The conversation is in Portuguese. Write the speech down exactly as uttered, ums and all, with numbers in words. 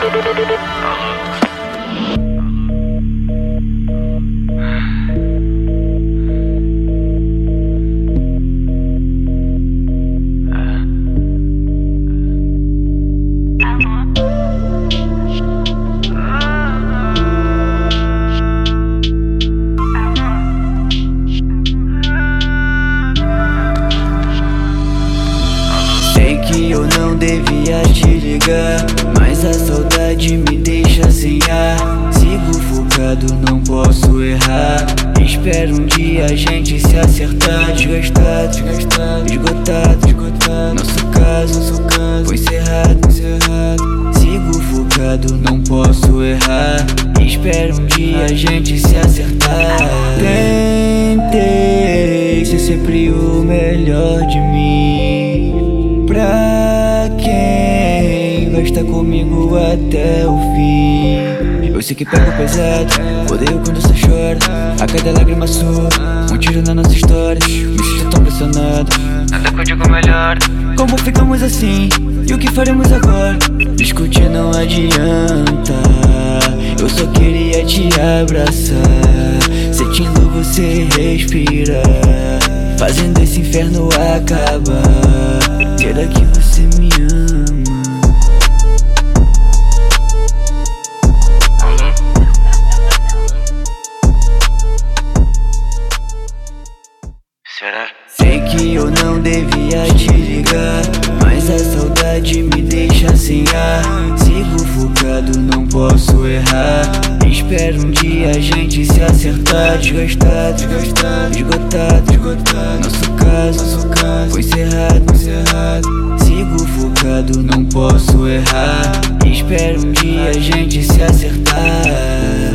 Sei que eu não devia te ligar, mas a saudade me deixa sem ar. Sigo focado, não posso errar. Espero um dia a gente se acertar. Desgastado, desgastado, esgotado, esgotado. Nosso caso, nosso caso foi encerrado, encerrado. Sigo focado, não posso errar. Espero um dia a gente se acertar. Tentei ser sempre o melhor de mim, pra quem vai estar comigo até o fim. Eu sei que pego pesado, odeio quando você chora. A cada lágrima sua, um tiro na nossa história. Me sinto tão pressionado, nada que eu digo melhor. Como ficamos assim, e o que faremos agora? Discutir não adianta, eu só queria te abraçar, sentindo você respirar, fazendo esse inferno acabar. Será que você me ama? Será? Sei que eu não devia te ligar, mas a saudade me deixa sem ar. Sigo focado, não posso errar. Espero um dia a gente se acertar. Desgastado, desgastado, esgotado, esgotado. Nosso caso, nosso caso foi encerrado, encerrado. Sigo focado, não posso errar. Espero um dia a gente se acertar.